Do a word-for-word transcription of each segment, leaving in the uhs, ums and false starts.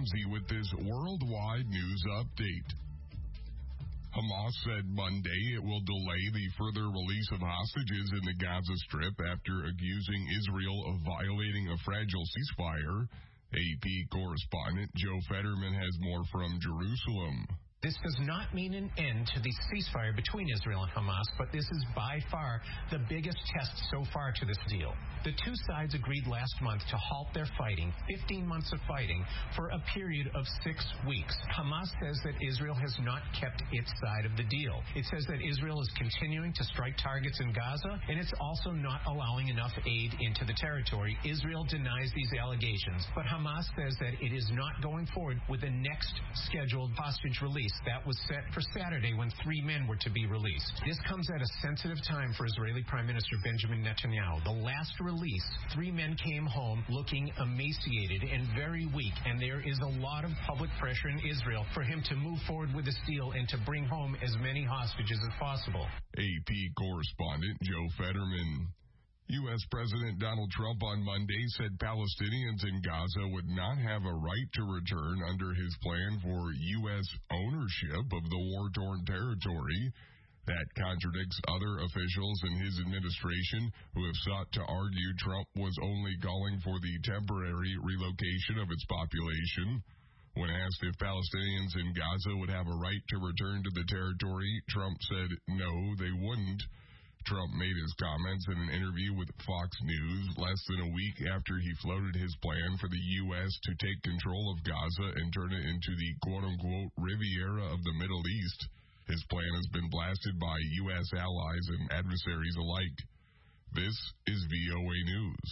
Ramsey with this worldwide news update. Hamas said Monday it will delay the further release of hostages in the Gaza Strip after accusing Israel of violating a fragile ceasefire. A P correspondent Joe Fetterman has more from Jerusalem. This does not mean an end to the ceasefire between Israel and Hamas, but this is by far the biggest test so far to this deal. The two sides agreed last month to halt their fighting, fifteen months of fighting, for a period of six weeks. Hamas says that Israel has not kept its side of the deal. It says that Israel is continuing to strike targets in Gaza, and it's also not allowing enough aid into the territory. Israel denies these allegations, but Hamas says that it is not going forward with the next scheduled hostage release. That was set for Saturday when three men were to be released. This comes at a sensitive time for Israeli Prime Minister Benjamin Netanyahu. The last release, three men came home looking emaciated and very weak, and there is a lot of public pressure in Israel for him to move forward with this deal and to bring home as many hostages as possible. A P correspondent Joe Fetterman. U S President Donald Trump on Monday said Palestinians in Gaza would not have a right to return under his plan for U S ownership of the war-torn territory. That contradicts other officials in his administration who have sought to argue Trump was only calling for the temporary relocation of its population. When asked if Palestinians in Gaza would have a right to return to the territory, Trump said no, they wouldn't. Trump made his comments in an interview with Fox News less than a week after he floated his plan for the U S to take control of Gaza and turn it into the quote-unquote Riviera of the Middle East. His plan has been blasted by U S allies and adversaries alike. This is V O A News.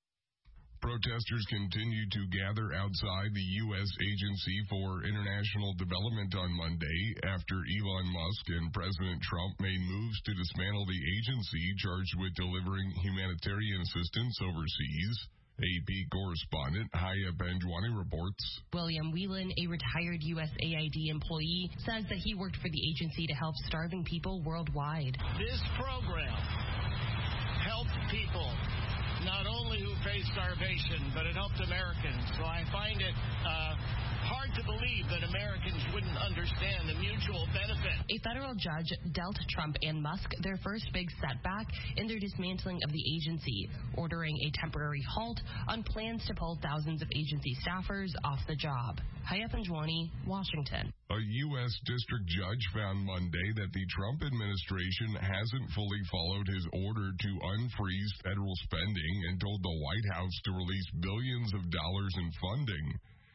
Protesters continue to gather outside the U S Agency for International Development on Monday after Elon Musk and President Trump made moves to dismantle the agency charged with delivering humanitarian assistance overseas. A P correspondent Haya Benjwani reports. William Whelan, a retired U S A I D employee, says that he worked for the agency to help starving people worldwide. This program helped people not only who face starvation, but it helped Americans. So I find it uh, hard to believe that Americans wouldn't understand the mutual benefit. A federal judge dealt Trump and Musk their first big setback in their dismantling of the agency, ordering a temporary halt on plans to pull thousands of agency staffers off the job. Haya Panjwani, Washington. A U S district judge found Monday that the Trump administration hasn't fully followed his order to unfreeze federal spending and told the White House to release billions of dollars in funding.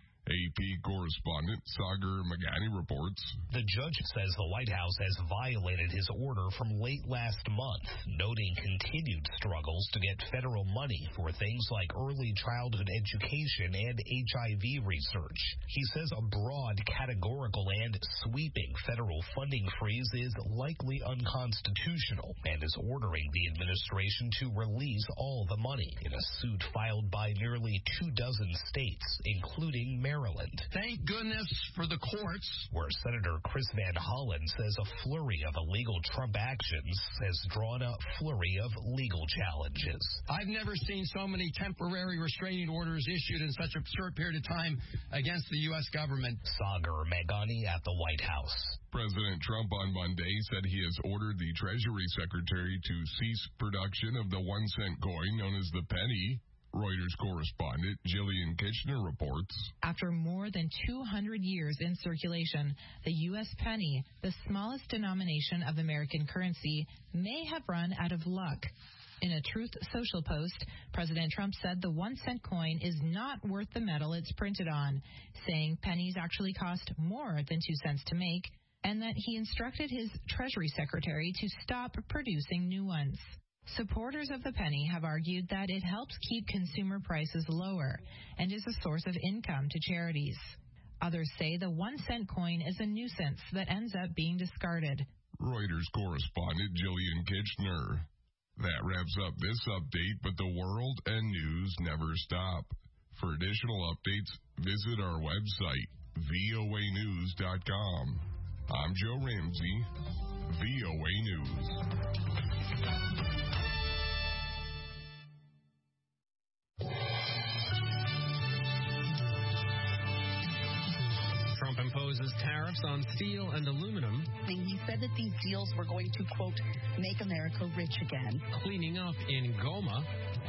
A P correspondent Sagar Magani reports. The judge says the White House has violated his order from late last month, noting continued struggles to get federal money for things like early childhood education and H I V research. He says a broad, categorical, and sweeping federal funding freeze is likely unconstitutional and is ordering the administration to release all the money in a suit filed by nearly two dozen states, including Maryland. Maryland. Thank goodness for the courts. Where Senator Chris Van Hollen says a flurry of illegal Trump actions has drawn a flurry of legal challenges. I've never seen so many temporary restraining orders issued in such a short period of time against the U S government. Sagar Magani at the White House. President Trump on Monday said he has ordered the Treasury Secretary to cease production of the one-cent coin known as the penny. Reuters correspondent Jillian Kitchener reports. After more than two hundred years in circulation, the U S penny, the smallest denomination of American currency, may have run out of luck. In a Truth Social post, President Trump said the one-cent coin is not worth the metal it's printed on, saying pennies actually cost more than two cents to make, and that he instructed his Treasury Secretary to stop producing new ones. Supporters of the penny have argued that it helps keep consumer prices lower and is a source of income to charities. Others say the one-cent coin is a nuisance that ends up being discarded. Reuters correspondent Jillian Kitchener. That wraps up this update, but the world and news never stop. For additional updates, visit our website, V O A news dot com. I'm Joe Ramsey, V O A News. imposes tariffs on steel and aluminum. He said that these deals were going to, quote, make America rich again. Cleaning up in Goma.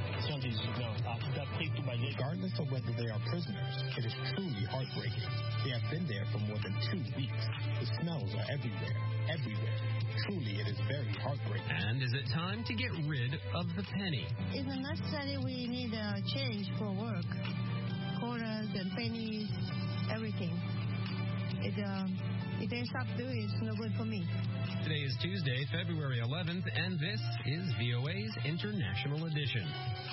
Regardless of whether they are prisoners, it is truly heartbreaking. They have been there for more than two weeks. The smells are everywhere, everywhere. Truly, it is very heartbreaking. And is it time to get rid of the penny? It's necessary we need a change for work. Quarters and pennies, everything. It, um, if they stop doing it, it's no good for me. Today is Tuesday, February eleventh, and this is V O A's International Edition.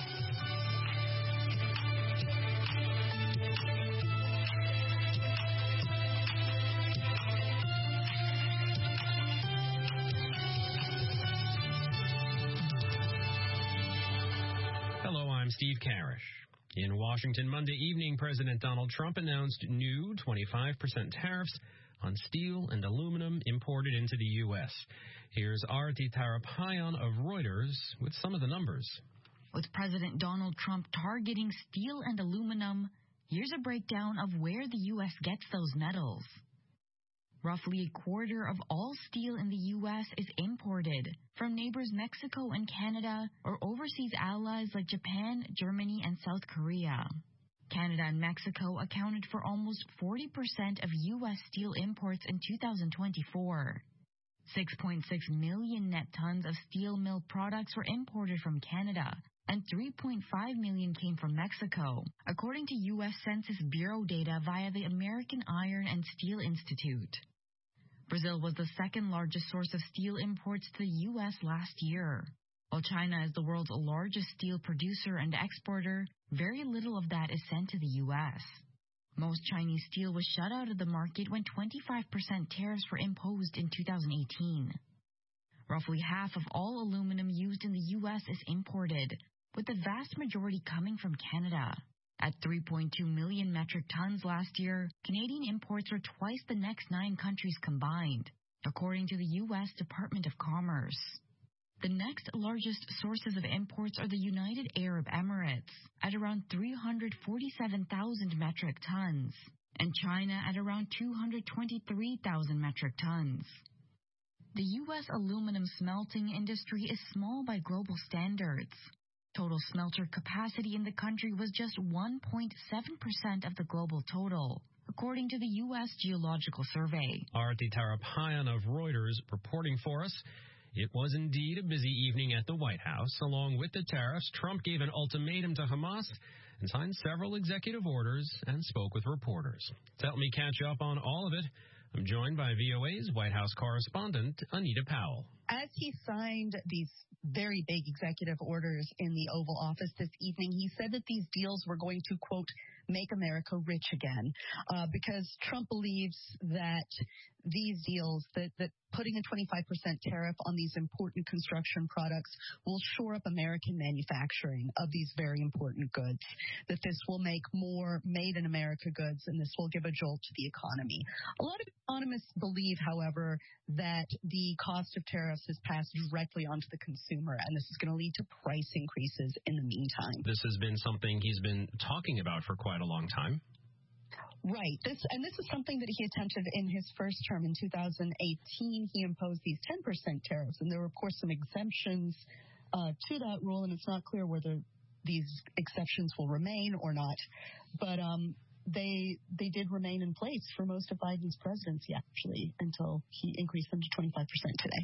Steve Karish. In Washington Monday evening, President Donald Trump announced new twenty-five percent tariffs on steel and aluminum imported into the U S. Here's Arati Tarapayan of Reuters with some of the numbers. With President Donald Trump targeting steel and aluminum, here's a breakdown of where the U S gets those metals. Roughly a quarter of all steel in the U S is imported from neighbors Mexico and Canada or overseas allies like Japan, Germany, and South Korea. Canada and Mexico accounted for almost forty percent of U S steel imports in two thousand twenty-four. six point six million net tons of steel mill products were imported from Canada, and three point five million came from Mexico, according to U S Census Bureau data via the American Iron and Steel Institute. Brazil was the second largest source of steel imports to the U S last year. While China is the world's largest steel producer and exporter, very little of that is sent to the U S. Most Chinese steel was shut out of the market when twenty-five percent tariffs were imposed in two thousand eighteen. Roughly half of all aluminum used in the U S is imported, with the vast majority coming from Canada. At three point two million metric tons last year, Canadian imports are twice the next nine countries combined, according to the U S Department of Commerce. The next largest sources of imports are the United Arab Emirates, at around three hundred forty-seven thousand metric tons, and China at around two hundred twenty-three thousand metric tons. The U S aluminum smelting industry is small by global standards. Total smelter capacity in the country was just one point seven percent of the global total, according to the U S Geological Survey. Arati Tarapayan of Reuters reporting for us. It was indeed a busy evening at the White House. Along with the tariffs, Trump gave an ultimatum to Hamas and signed several executive orders and spoke with reporters. To help me catch up on all of it, I'm joined by V O A's White House correspondent, Anita Powell. As he signed these very big executive orders in the Oval Office this evening, he said that these deals were going to, quote, make America rich again, uh, because Trump believes that these deals, that, that putting a twenty-five percent tariff on these important construction products will shore up American manufacturing of these very important goods, that this will make more made-in-America goods, and this will give a jolt to the economy. A lot of economists believe, however, that the cost of tariffs is passed directly onto the consumer, and this is going to lead to price increases in the meantime. This has been something he's been talking about for quite a long time. Right. This and this is something that he attempted in his first term in two thousand eighteen. He imposed these ten percent tariffs, and there were, of course, some exemptions uh, to that rule, and it's not clear whether these exceptions will remain or not. But um, they they did remain in place for most of Biden's presidency, actually, until he increased them to twenty-five percent today.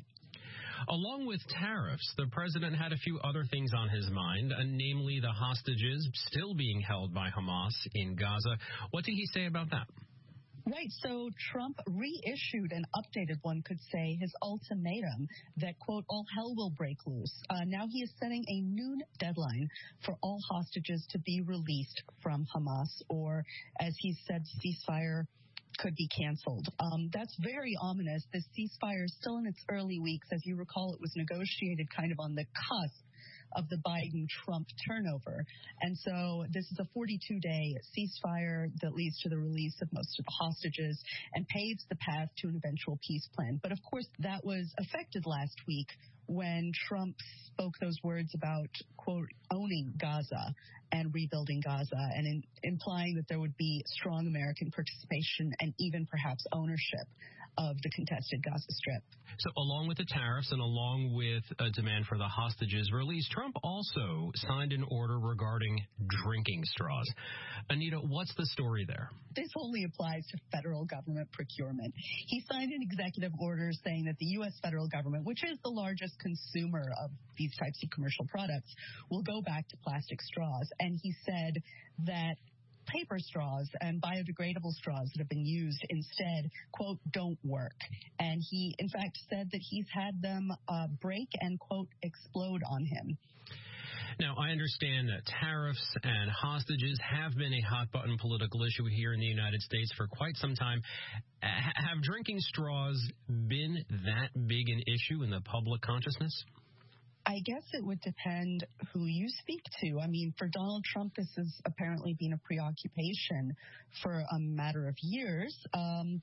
Along with tariffs, the president had a few other things on his mind, uh, namely the hostages still being held by Hamas in Gaza. What did he say about that? Right, so Trump reissued an updated, one could say, his ultimatum that, quote, all hell will break loose. Uh, now he is setting a noon deadline for all hostages to be released from Hamas, or, as he said, ceasefire could be canceled. Um, that's very ominous. This ceasefire is still in its early weeks. As you recall, it was negotiated kind of on the cusp of the Biden-Trump turnover. And so this is a forty-two day ceasefire that leads to the release of most of the hostages and paves the path to an eventual peace plan. But of course, that was affected last week when Trump spoke those words about, quote, owning Gaza and rebuilding Gaza, and in, implying that there would be strong American participation and even perhaps ownership of the contested Gaza Strip. So along with the tariffs and along with a demand for the hostages released, Trump also signed an order regarding drinking straws. Anita, what's the story there? This only applies to federal government procurement. He signed an executive order saying that the U S federal government, which is the largest consumer of these types of commercial products, will go back to plastic straws. And he said that paper straws and biodegradable straws that have been used instead, quote, don't work. And he, in fact, said that he's had them uh, break and, quote, explode on him. Now, I understand that tariffs and hostages have been a hot-button political issue here in the United States for quite some time. H- have drinking straws been that big an issue in the public consciousness? I guess it would depend who you speak to. I mean, for Donald Trump, this has apparently been a preoccupation for a matter of years. Um,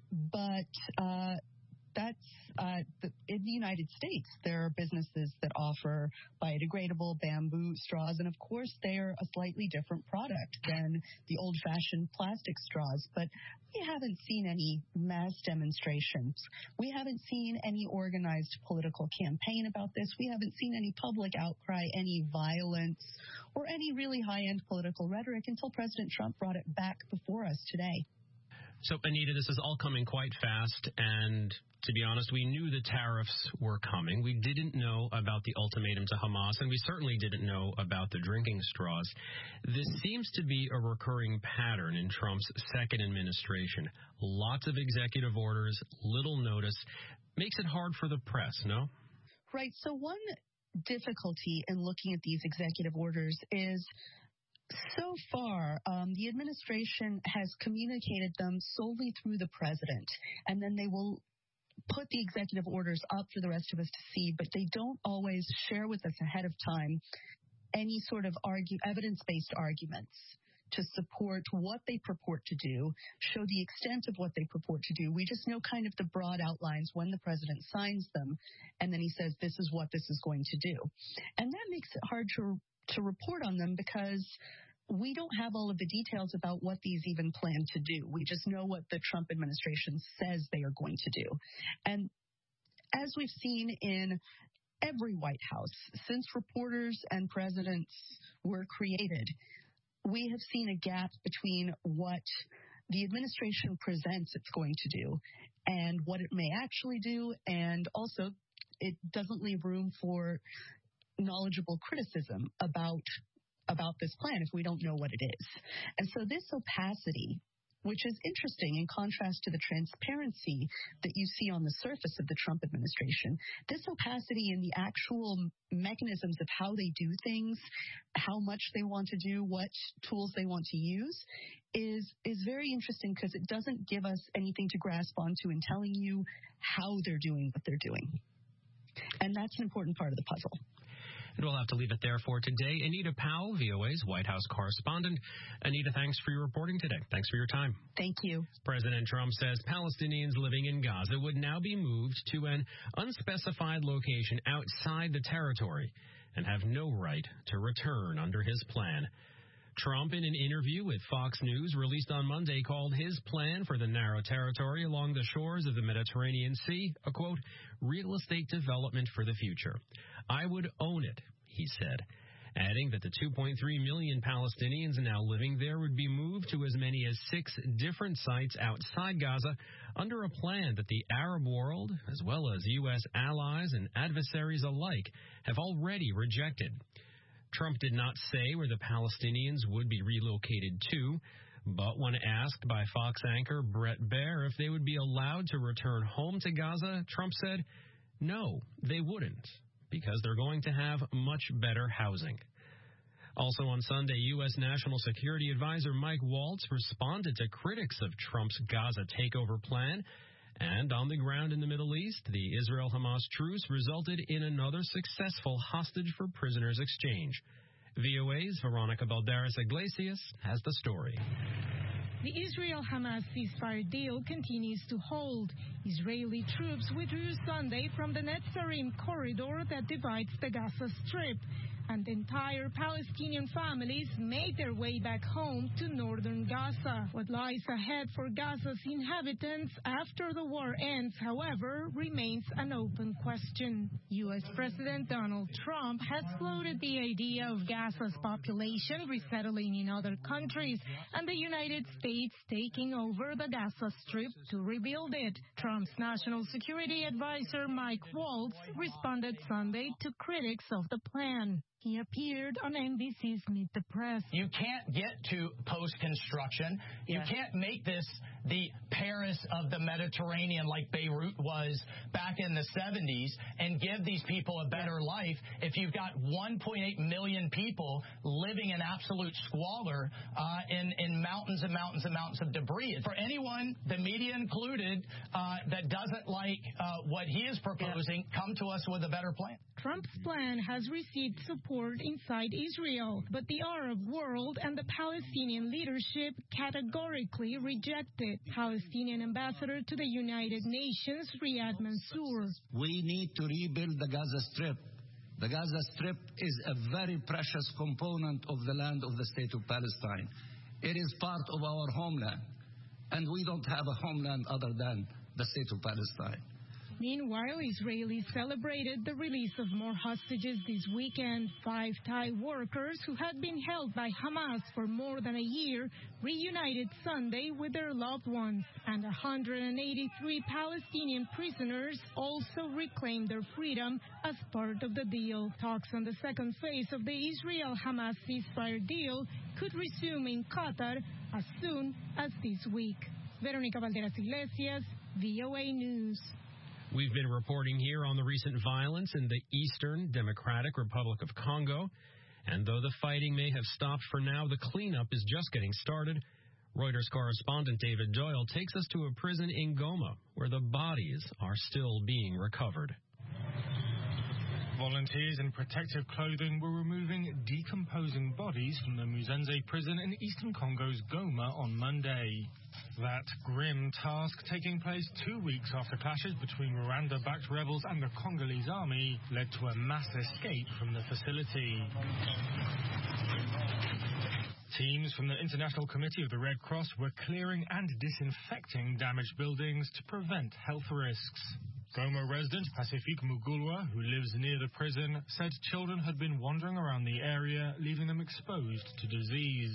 but uh, that's uh, the, in the United States, there are businesses that offer biodegradable bamboo straws, and of course, they're a slightly different product than the old-fashioned plastic straws. But we haven't seen any mass demonstrations. We haven't seen any organized political campaign about this. We haven't seen any public outcry, any violence, or any really high-end political rhetoric until President Trump brought it back before us today. So, Anita, this is all coming quite fast, and to be honest, we knew the tariffs were coming. We didn't know about the ultimatum to Hamas, and we certainly didn't know about the drinking straws. This seems to be a recurring pattern in Trump's second administration. Lots of executive orders, little notice. Makes it hard for the press, no? Right. So one difficulty in looking at these executive orders is so far, um, the administration has communicated them solely through the president, and then they will put the executive orders up for the rest of us to see, but they don't always share with us ahead of time any sort of argue, evidence-based arguments to support what they purport to do, show the extent of what they purport to do. We just know kind of the broad outlines when the president signs them, and then he says, this is what this is going to do. And that makes it hard to to report on them because we don't have all of the details about what these even plan to do. We just know what the Trump administration says they are going to do. And as we've seen in every White House, since reporters and presidents were created, we have seen a gap between what the administration presents it's going to do and what it may actually do, and also it doesn't leave room for knowledgeable criticism about about this plan if we don't know what it is. And so this opacity, which is interesting in contrast to the transparency that you see on the surface of the Trump administration, this opacity in the actual mechanisms of how they do things, how much they want to do, what tools they want to use, is is very interesting because it doesn't give us anything to grasp onto in telling you how they're doing what they're doing. And that's an important part of the puzzle. And we'll have to leave it there for today. Anita Powell, V O A's White House correspondent. Anita, thanks for your reporting today. Thanks for your time. Thank you. President Trump says Palestinians living in Gaza would now be moved to an unspecified location outside the territory and have no right to return under his plan. Trump, in an interview with Fox News released on Monday, called his plan for the narrow territory along the shores of the Mediterranean Sea a, quote, real estate development for the future. I would own it, he said, adding that the two point three million Palestinians now living there would be moved to as many as six different sites outside Gaza under a plan that the Arab world, as well as U S allies and adversaries alike, have already rejected. Trump did not say where the Palestinians would be relocated to, but when asked by Fox anchor Bret Baier if they would be allowed to return home to Gaza, Trump said, no, they wouldn't, because they're going to have much better housing. Also on Sunday, U S National Security Advisor Mike Waltz responded to critics of Trump's Gaza takeover plan. And on the ground in the Middle East, the Israel-Hamas truce resulted in another successful hostage-for-prisoners exchange. V O A's Veronica Balderas Iglesias has the story. The Israel-Hamas ceasefire deal continues to hold. Israeli troops withdrew Sunday from the Netzarim corridor that divides the Gaza Strip, and entire Palestinian families made their way back home to northern Gaza. What lies ahead for Gaza's inhabitants after the war ends, however, remains an open question. U S President Donald Trump has floated the idea of Gaza's population resettling in other countries and the United States taking over the Gaza Strip to rebuild it. Trump's national security advisor Mike Waltz responded Sunday to critics of the plan. He appeared on N B C's Meet the Press. You can't get to post-construction. You yeah. can't make this the Paris of the Mediterranean like Beirut was back in the seventies and give these people a better life if you've got one point eight million people living in absolute squalor uh, in, in mountains and mountains and mountains of debris. For anyone, the media included, uh, that doesn't like uh, what he is proposing, yeah. come to us with a better plan. Trump's plan has received support inside Israel, but the Arab world and the Palestinian leadership categorically reject it. Palestinian ambassador to the United Nations, Riyad Mansour. We need to rebuild the Gaza Strip. The Gaza Strip is a very precious component of the land of the state of Palestine. It is part of our homeland, and we don't have a homeland other than the state of Palestine. Meanwhile, Israelis celebrated the release of more hostages this weekend. Five Thai workers who had been held by Hamas for more than a year reunited Sunday with their loved ones. And one hundred eighty-three Palestinian prisoners also reclaimed their freedom as part of the deal. Talks on the second phase of the Israel-Hamas ceasefire deal could resume in Qatar as soon as this week. Veronica Valderas Iglesias, V O A News. We've been reporting here on the recent violence in the Eastern Democratic Republic of Congo. And though the fighting may have stopped for now, the cleanup is just getting started. Reuters correspondent David Doyle takes us to a prison in Goma, where the bodies are still being recovered. Volunteers in protective clothing were removing decomposing bodies from the Muzenze prison in eastern Congo's Goma on Monday. That grim task, taking place two weeks after clashes between Rwanda-backed rebels and the Congolese army, led to a mass escape from the facility. Teams from the International Committee of the Red Cross were clearing and disinfecting damaged buildings to prevent health risks. Goma resident Pacifique Mugulwa, who lives near the prison, said children had been wandering around the area, leaving them exposed to disease.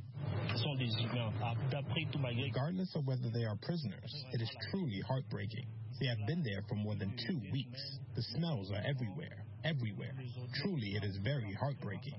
Regardless of whether they are prisoners, it is truly heartbreaking. They have been there for more than two weeks. The smells are everywhere, everywhere. Truly, it is very heartbreaking.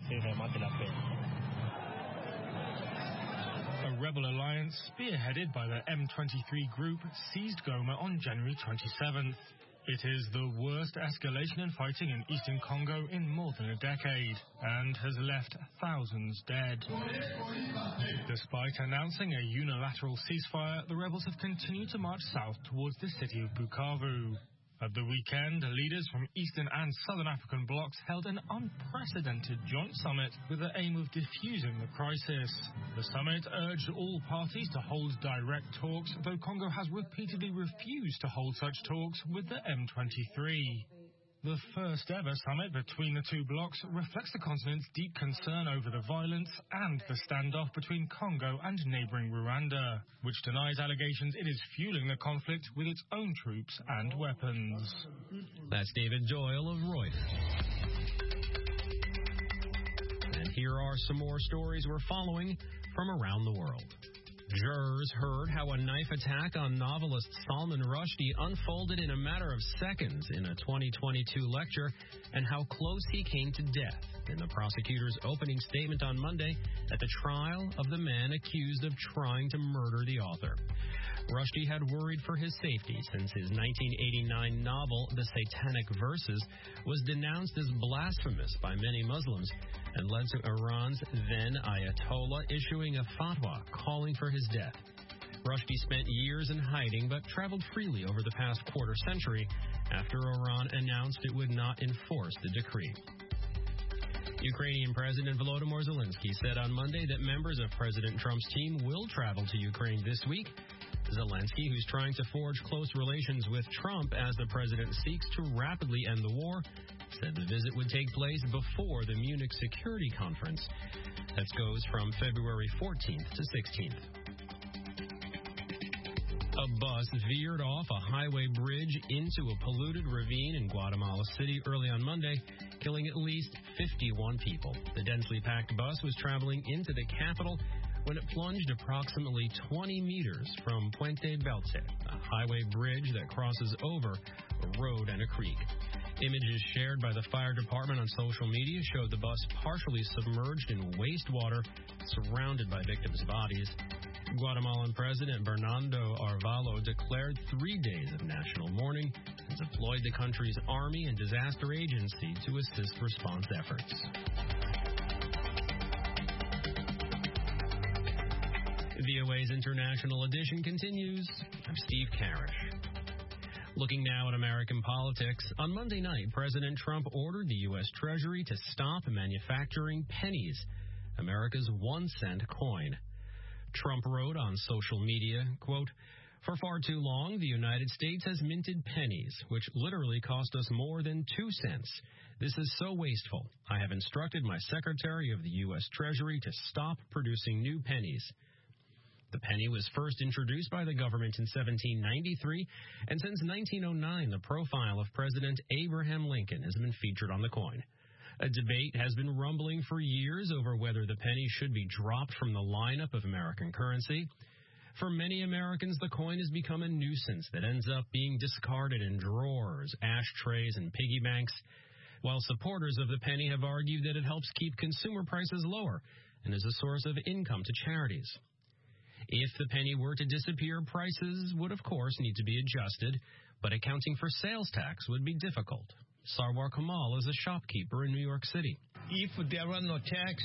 A rebel alliance spearheaded by the M twenty-three group seized Goma on January twenty-seventh. It is the worst escalation in fighting in eastern Congo in more than a decade and has left thousands dead. Despite announcing a unilateral ceasefire, the rebels have continued to march south towards the city of Bukavu. At the weekend, leaders from Eastern and Southern African blocs held an unprecedented joint summit with the aim of diffusing the crisis. The summit urged all parties to hold direct talks, though Congo has repeatedly refused to hold such talks with the M twenty-three. The first ever summit between the two blocs reflects the continent's deep concern over the violence and the standoff between Congo and neighboring Rwanda, which denies allegations it is fueling the conflict with its own troops and weapons. That's David Doyle of Reuters. And here are some more stories we're following from around the world. Jurors heard how a knife attack on novelist Salman Rushdie unfolded in a matter of seconds in a twenty twenty-two lecture and how close he came to death in the prosecutor's opening statement on Monday at the trial of the man accused of trying to murder the author. Rushdie had worried for his safety since his nineteen eighty-nine novel, The Satanic Verses, was denounced as blasphemous by many Muslims and led to Iran's then Ayatollah issuing a fatwa calling for his death. Rushdie spent years in hiding but traveled freely over the past quarter century after Iran announced it would not enforce the decree. Ukrainian President Volodymyr Zelensky said on Monday that members of President Trump's team will travel to Ukraine this week. Zelensky, who's trying to forge close relations with Trump as the president seeks to rapidly end the war, said the visit would take place before the Munich Security Conference. That goes from February fourteenth to sixteenth. A bus veered off a highway bridge into a polluted ravine in Guatemala City early on Monday, killing at least fifty-one people. The densely packed bus was traveling into the capital when it plunged approximately twenty meters from Puente Belce, a highway bridge that crosses over a road and a creek. Images shared by the fire department on social media showed the bus partially submerged in wastewater, surrounded by victims' bodies. Guatemalan President Bernardo Arevalo declared three days of national mourning and deployed the country's army and disaster agency to assist response efforts. V O A's International Edition continues. I'm Steve Karish. Looking now at American politics, on Monday night, President Trump ordered the U S Treasury to stop manufacturing pennies, America's one-cent coin. Trump wrote on social media, quote, "For far too long, the United States has minted pennies, which literally cost us more than two cents. This is so wasteful. I have instructed my Secretary of the U S Treasury to stop producing new pennies." The penny was first introduced by the government in seventeen ninety-three, and since nineteen oh nine, the profile of President Abraham Lincoln has been featured on the coin. A debate has been rumbling for years over whether the penny should be dropped from the lineup of American currency. For many Americans, the coin has become a nuisance that ends up being discarded in drawers, ashtrays, and piggy banks, while supporters of the penny have argued that it helps keep consumer prices lower and is a source of income to charities. If the penny were to disappear, prices would, of course, need to be adjusted, but accounting for sales tax would be difficult. Sarwar Kamal is a shopkeeper in New York City. If there were no tax,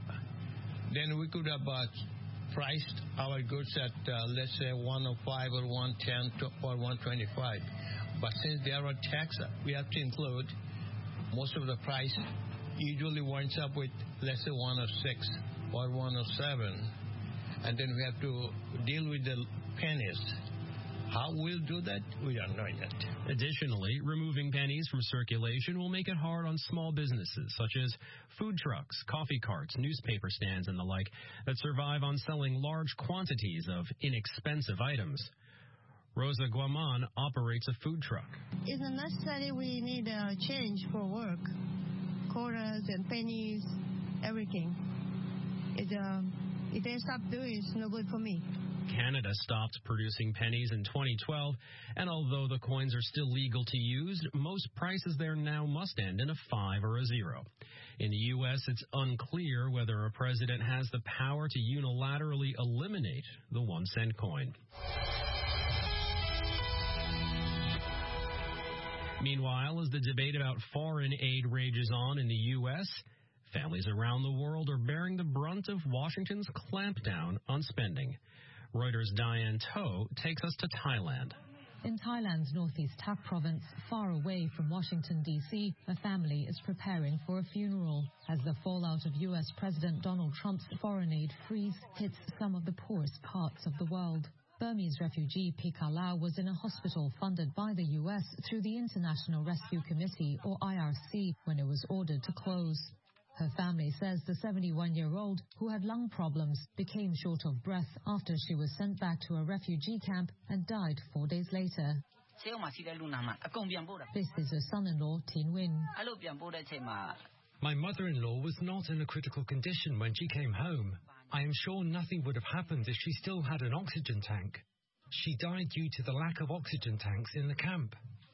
then we could have uh, priced our goods at, uh, let's say, one oh five or one ten or one twenty-five. But since there are tax, we have to include most of the price usually winds up with, let's say, one oh six or one oh seven. And then we have to deal with the pennies. How we'll do that, we don't know yet. Additionally, removing pennies from circulation will make it hard on small businesses such as food trucks, coffee carts, newspaper stands, and the like that survive on selling large quantities of inexpensive items. Rosa Guaman operates a food truck. It's necessary we need a change for work. Quarters and pennies, everything. It, uh, if they stop doing it, it's no good for me. Canada stopped producing pennies in twenty twelve, and although the coins are still legal to use, most prices there now must end in a five or a zero. In the U S, it's unclear whether a president has the power to unilaterally eliminate the one-cent coin. Meanwhile, as the debate about foreign aid rages on in the U S, families around the world are bearing the brunt of Washington's clampdown on spending. Reuters' Diane To takes us to Thailand. In Thailand's northeast Tak province, far away from Washington, D C, a family is preparing for a funeral as the fallout of U S President Donald Trump's foreign aid freeze hits some of the poorest parts of the world. Burmese refugee Pika Lau was in a hospital funded by the U S through the International Rescue Committee, or I R C, when it was ordered to close. Her family says the seventy-one-year-old, who had lung problems, became short of breath after she was sent back to a refugee camp and died four days later. This is her son-in-law, Tin Win. My mother-in-law was not in a critical condition when she came home. I am sure nothing would have happened if she still had an oxygen tank. She died due to the lack of oxygen tanks in the camp.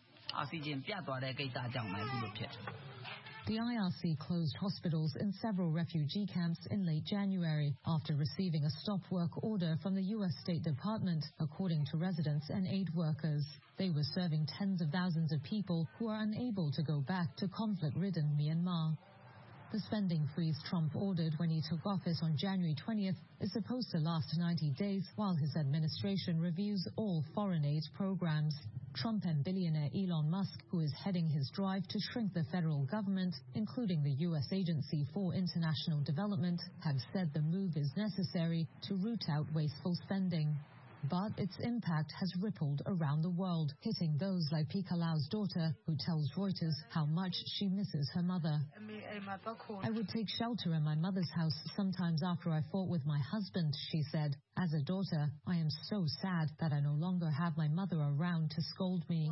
The I R C closed hospitals in several refugee camps in late January after receiving a stop work order from the U S State Department, according to residents and aid workers. They were serving tens of thousands of people who are unable to go back to conflict-ridden Myanmar. The spending freeze Trump ordered when he took office on January twentieth is supposed to last ninety days while his administration reviews all foreign aid programs. Trump and billionaire Elon Musk, who is heading his drive to shrink the federal government, including the U S Agency for International Development, have said the move is necessary to root out wasteful spending. But its impact has rippled around the world, hitting those like Pika Lau's daughter, who tells Reuters how much she misses her mother. I would take shelter in my mother's house sometimes after I fought with my husband, she said. As a daughter, I am so sad that I no longer have my mother around to scold me.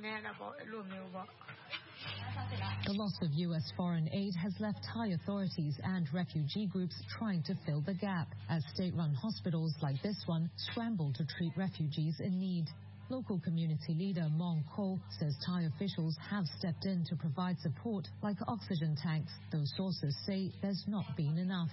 The loss of U S foreign aid has left Thai authorities and refugee groups trying to fill the gap, as state-run hospitals like this one scramble to treat refugees in need. Local community leader Mong Ko says Thai officials have stepped in to provide support like oxygen tanks, though sources say there's not been enough.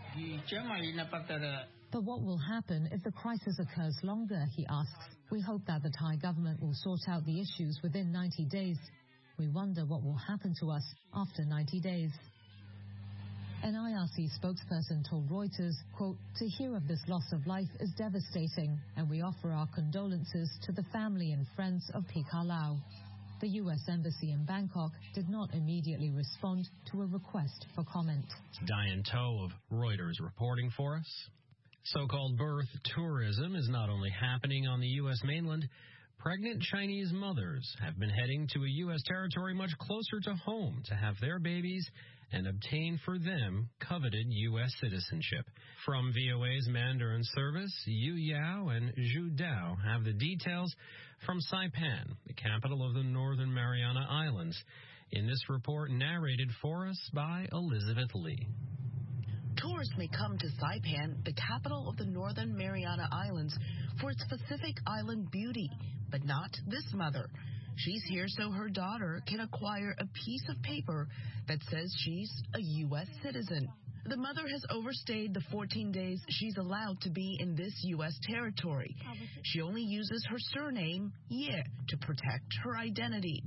But what will happen if the crisis occurs longer, he asks. We hope that the Thai government will sort out the issues within ninety days. We wonder what will happen to us after ninety days. An I R C spokesperson told Reuters, quote, to hear of this loss of life is devastating, and we offer our condolences to the family and friends of Pika Lau. The U S Embassy in Bangkok did not immediately respond to a request for comment. Diane Toe of Reuters reporting for us. So-called birth tourism is not only happening on the U S mainland. Pregnant Chinese mothers have been heading to a U S territory much closer to home to have their babies and obtain for them coveted U S citizenship. From V O A's Mandarin service, Yu Yao and Zhu Dao have the details from Saipan, the capital of the Northern Mariana Islands, in this report narrated for us by Elizabeth Lee. Tourists may come to Saipan, the capital of the Northern Mariana Islands, for its Pacific Island beauty, but not this mother. She's here so her daughter can acquire a piece of paper that says she's a U S citizen. The mother has overstayed the fourteen days she's allowed to be in this U S territory. She only uses her surname, Ye, to protect her identity.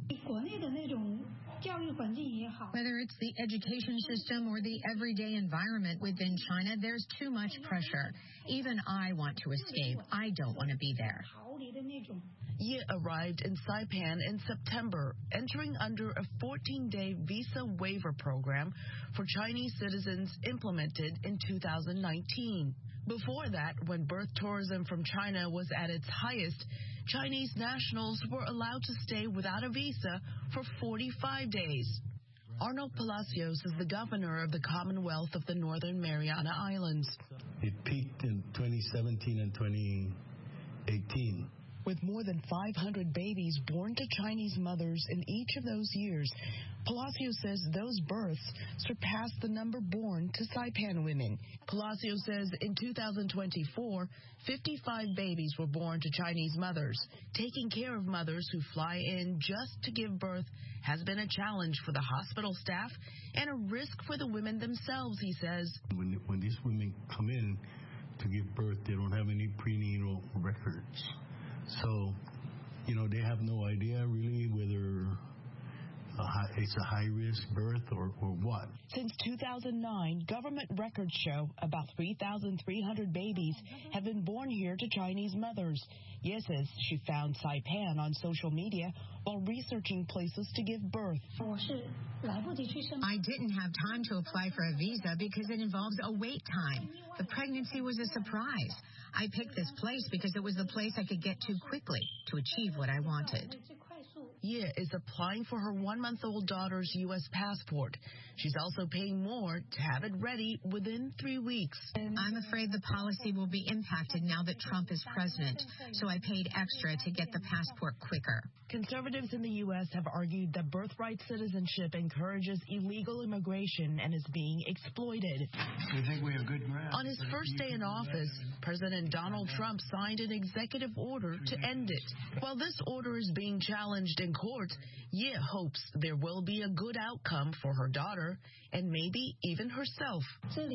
Whether it's the education system or the everyday environment within China, there's too much pressure. Even I want to escape. I don't want to be there. Ye arrived in Saipan in September, entering under a fourteen-day visa waiver program for Chinese citizens implemented in two thousand nineteen. Before that, when birth tourism from China was at its highest, Chinese nationals were allowed to stay without a visa for forty-five days. Arnold Palacios is the governor of the Commonwealth of the Northern Mariana Islands. It peaked in twenty seventeen and twenty eighteen. With more than five hundred babies born to Chinese mothers in each of those years, Palacios says those births surpassed the number born to Saipan women. Palacios says in two thousand twenty-four, fifty-five babies were born to Chinese mothers. Taking care of mothers who fly in just to give birth has been a challenge for the hospital staff and a risk for the women themselves, he says. When, when these women come in to give birth, they don't have any prenatal records. So, you know, they have no idea really whether a high, it's a high-risk birth or, or what. Since two thousand nine, government records show about three thousand three hundred babies have been born here to Chinese mothers. Ye says she found Saipan on social media while researching places to give birth. I didn't have time to apply for a visa because it involves a wait time. The pregnancy was a surprise. I picked this place because it was the place I could get to quickly to achieve what I wanted. Ye is applying for her one-month-old daughter's U S passport. She's also paying more to have it ready within three weeks. I'm afraid the policy will be impacted now that Trump is president, so I paid extra to get the passport quicker. Conservatives in the U S have argued that birthright citizenship encourages illegal immigration and is being exploited. We think we have good ground. On his first day in office, President Donald Trump signed an executive order to end it. While this order is being challenged in court, Ye hopes there will be a good outcome for her daughter and maybe even herself.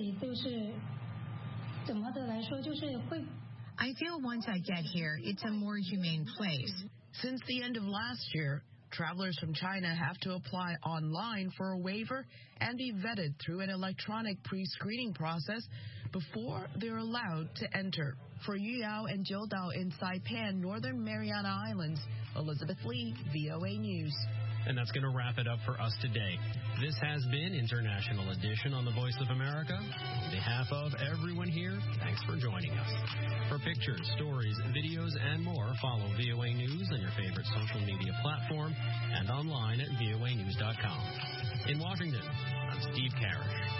I feel once I get here, it's a more humane place. Since the end of last year, travelers from China have to apply online for a waiver and be vetted through an electronic pre-screening process before they're allowed to enter. For Yuyao and Jiudao in Saipan, Northern Mariana Islands, Elizabeth Lee, V O A News. And that's going to wrap it up for us today. This has been International Edition on the Voice of America. On behalf of everyone here, thanks for joining us. For pictures, stories, videos, and more, follow V O A News on your favorite social media platform and online at V O A news dot com. In Washington, I'm Steve Karish.